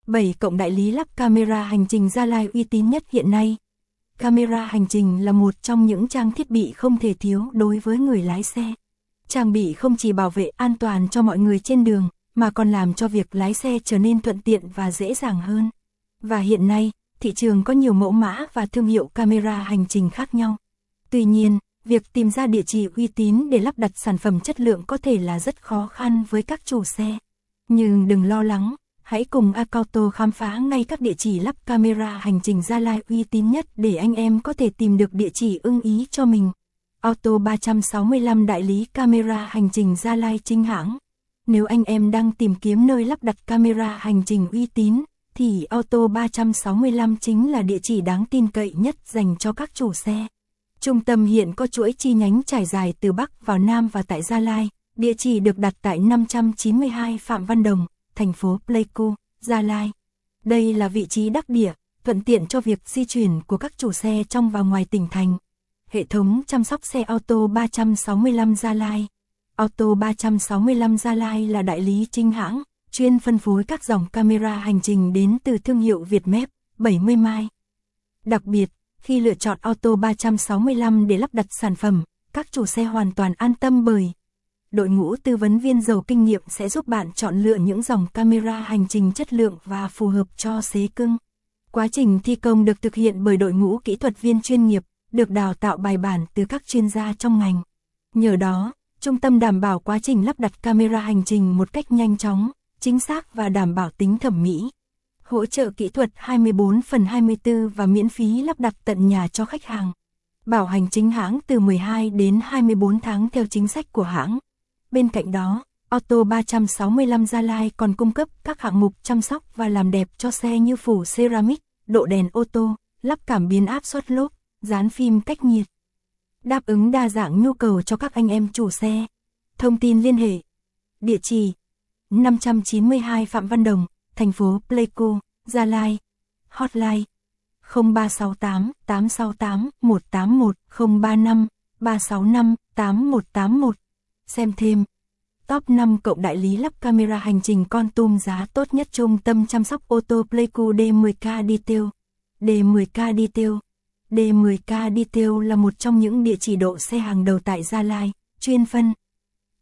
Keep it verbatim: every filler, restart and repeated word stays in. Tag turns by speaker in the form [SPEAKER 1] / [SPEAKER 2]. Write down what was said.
[SPEAKER 1] bảy cộng đại lý lắp camera hành trình Gia Lai uy tín nhất hiện nay. Camera hành trình là một trong những trang thiết bị không thể thiếu đối với người lái xe. Trang bị không chỉ bảo vệ an toàn cho mọi người trên đường, mà còn làm cho việc lái xe trở nên thuận tiện và dễ dàng hơn. Và hiện nay, thị trường có nhiều mẫu mã và thương hiệu camera hành trình khác nhau. Tuy nhiên, việc tìm ra địa chỉ uy tín để lắp đặt sản phẩm chất lượng có thể là rất khó khăn với các chủ xe. Nhưng đừng lo lắng, hãy cùng Acauto khám phá ngay các địa chỉ lắp camera hành trình Gia Lai uy tín nhất để anh em có thể tìm được địa chỉ ưng ý cho mình. Auto ba sáu lăm đại lý camera hành trình Gia Lai chính hãng. Nếu anh em đang tìm kiếm nơi lắp đặt camera hành trình uy tín, thì Auto ba sáu lăm chính là địa chỉ đáng tin cậy nhất dành cho các chủ xe. Trung tâm hiện có chuỗi chi nhánh trải dài từ Bắc vào Nam và tại Gia Lai. Địa chỉ được đặt tại năm trăm chín mươi hai Phạm Văn Đồng, thành phố Pleiku, Gia Lai. Đây là vị trí đắc địa, thuận tiện cho việc di chuyển của các chủ xe trong và ngoài tỉnh thành. Hệ thống chăm sóc xe Auto ba sáu lăm Gia Lai. Auto ba sáu lăm Gia Lai là đại lý chính hãng, chuyên phân phối các dòng camera hành trình đến từ thương hiệu Vietmap, bảy mươi mai. Đặc biệt, khi lựa chọn Auto ba sáu lăm để lắp đặt sản phẩm, các chủ xe hoàn toàn an tâm bởi đội ngũ tư vấn viên giàu kinh nghiệm sẽ giúp bạn chọn lựa những dòng camera hành trình chất lượng và phù hợp cho xế cưng. Quá trình thi công được thực hiện bởi đội ngũ kỹ thuật viên chuyên nghiệp, được đào tạo bài bản từ các chuyên gia trong ngành. Nhờ đó, trung tâm đảm bảo quá trình lắp đặt camera hành trình một cách nhanh chóng, chính xác và đảm bảo tính thẩm mỹ. Hỗ trợ kỹ thuật hai mươi bốn trên hai mươi tư và miễn phí lắp đặt tận nhà cho khách hàng. Bảo hành chính hãng từ mười hai đến hai mươi bốn tháng theo chính sách của hãng. Bên cạnh đó, Auto ba sáu lăm Gia Lai còn cung cấp các hạng mục chăm sóc và làm đẹp cho xe như phủ ceramic, độ đèn ô tô, lắp cảm biến áp suất lốp, dán phim cách nhiệt. Đáp ứng đa dạng nhu cầu cho các anh em chủ xe. Thông tin liên hệ. Địa chỉ năm trăm chín mươi hai Phạm Văn Đồng, thành phố Pleiku, Gia Lai. Hotline không ba sáu tám tám sáu tám một tám một không ba năm ba sáu năm tám một tám một. Xem thêm. Top năm cộng đại lý lắp camera hành trình Kon Tum giá tốt nhất trung tâm chăm sóc ô tô Pleiku D mười K Detail. D mười K Detail. D mười K Detail là một trong những địa chỉ độ xe hàng đầu tại Gia Lai, chuyên phân